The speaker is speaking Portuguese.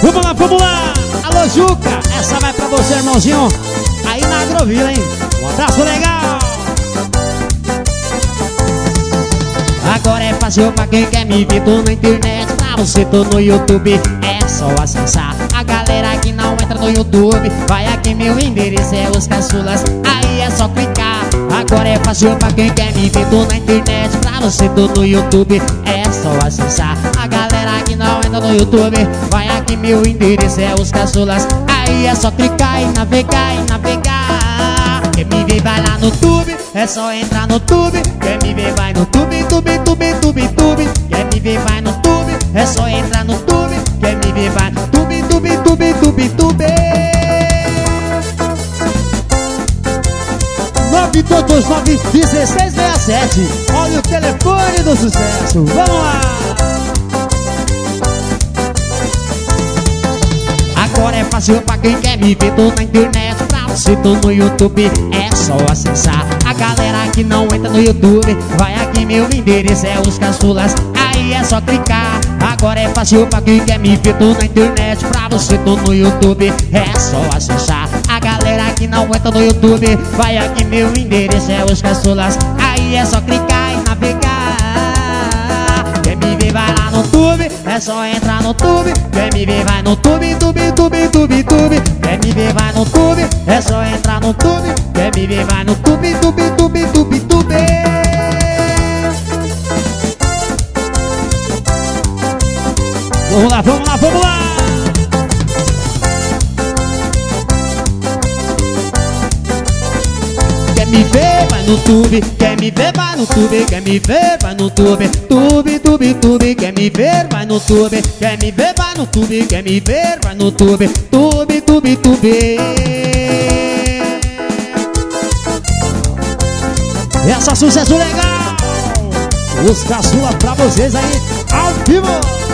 Vamos lá, vamos lá. Alô, Juca, essa vai pra você, irmãozinho. Aí na Agrovila, hein? Um abraço legal. Agora é fácil pra quem quer me ver, tô na internet. Pra você tô no YouTube, é só acessar. A galera que não entra no YouTube, vai aqui, meu endereço é Os Caçulas. Aí é só clicar. Agora é fácil pra quem quer me ver, tô na internet. Pra você tô no YouTube, é só acessar. A galera que não entra no YouTube, vai aqui, meu endereço é Os Caçulas. Aí é só clicar e navegar e navegar. Quem me vê vai lá no Tube, é só entrar no Tube. Quem me vê vai no Tube, Tube, Tube, Tube, Tube. Quem me vê vai no Tube, é só entrar no Tube. Quem me vê vai no Tube, Tube, Tube, Tube, Tube. 922-9-1667. Olha o telefone do sucesso. Vamos lá. Agora é fácil pra quem quer me ver, tô na internet. Pra você tô no YouTube, é só acessar. A galera que não entra no YouTube, vai aqui, meu endereço é Os Caçulas. Aí é só clicar. Agora é fácil pra quem quer me ver, tô na internet. Pra você tô no YouTube, é só acessar. A galera que não entra no YouTube, vai aqui, meu endereço é Os Caçulas. Aí é só clicar e navegar. Quem me vê vai lá no Tube, é só entrar no Tube. Quem me vê vai no Tube, Tube, Tube, Tube, Tube. Quem me vê vai no Tube, é só entrar no Tube. Quem me vê vai no Tube, Tube, Tube, Tube, Tube. Vamos lá, vamos lá, vamos lá. Quer me ver, vai no Tube. Quer me ver, vai no Tube. Quer me ver, vai no Tube. Tube, Tube, Tube. Quer me ver, vai no Tube. Quer me ver, vai no Tube. Quer me ver, vai no Tube. Tube, Tube, Tube. Essa sucesso legal. Os Caçula pra vocês aí, ao vivo.